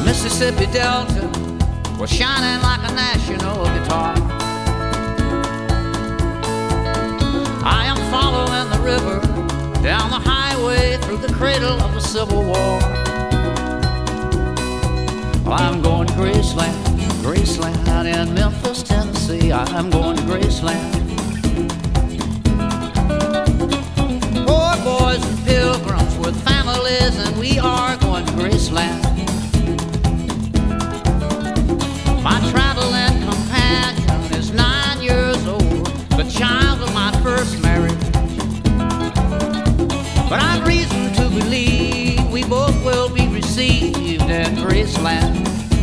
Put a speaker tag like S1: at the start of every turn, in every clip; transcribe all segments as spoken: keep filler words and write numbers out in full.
S1: Mississippi Delta was shining like a national guitar. I am following the river down the highway through the cradle of the Civil War. Well, I'm going to Graceland, Graceland in Memphis, Tennessee. I'm going to Graceland. Poor boys and pilgrims with families, and we are going to Graceland. My traveling companion is nine years old, the child of my first marriage. But I've reason to believe we both will be received in Graceland.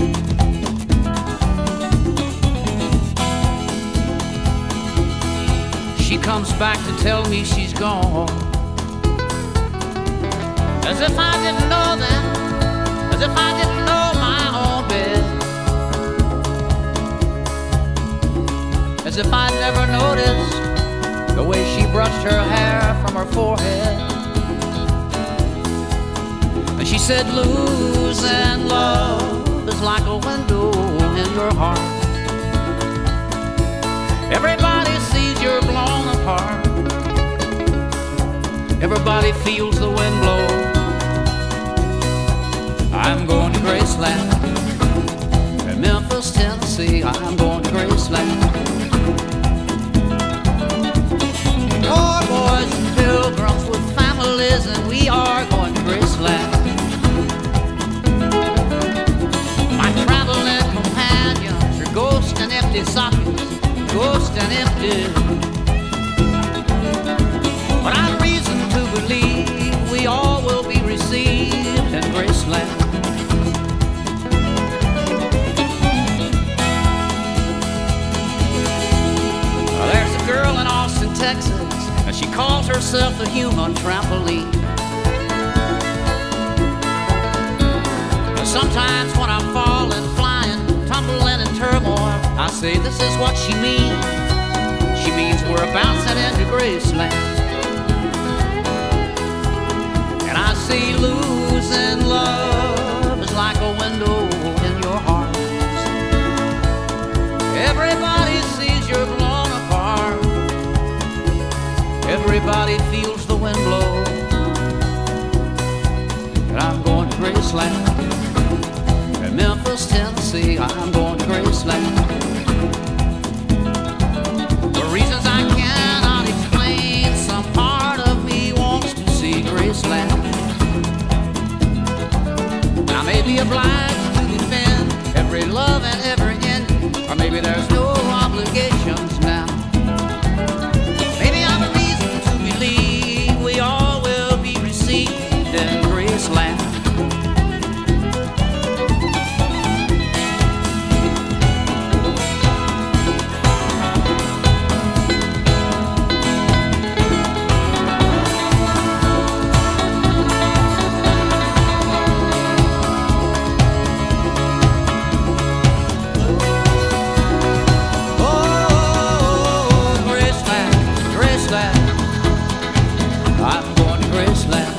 S1: She comes back to tell me she's gone, as if I didn't know that, as if I didn't know my own bed, as if I'd never noticed the way she brushed her hair from her forehead. And she said, losing love is like a window in your heart. Everybody sees you're blown apart. Everybody feels the wind blow. I'm going to Graceland in Memphis, Tennessee. I'm going to Graceland. Poor boys and pilgrims with families, and we are going to Graceland. My traveling companions are ghosts and empty sockets, ghosts and empty. But I've reason to believe we all will be received in Graceland. Well, there's a girl in Austin, Texas, and she calls herself the human trampoline. And sometimes when I'm falling, flying, tumbling in turmoil, I say this is what she means. She means we're bouncing into Graceland. And I see losing love is like a window in your heart. Everybody sees you're blown apart. Everybody feels the wind blow. And I'm going to Graceland in Memphis, Tennessee. I'm going to Graceland. For reasons I cannot explain, some part of me wants to see Graceland. I may be obliged to defend every love and every ending, or maybe there's no obligations now. Maybe I've a reason to believe we all will be received in Graceland. I'm going to Graceland.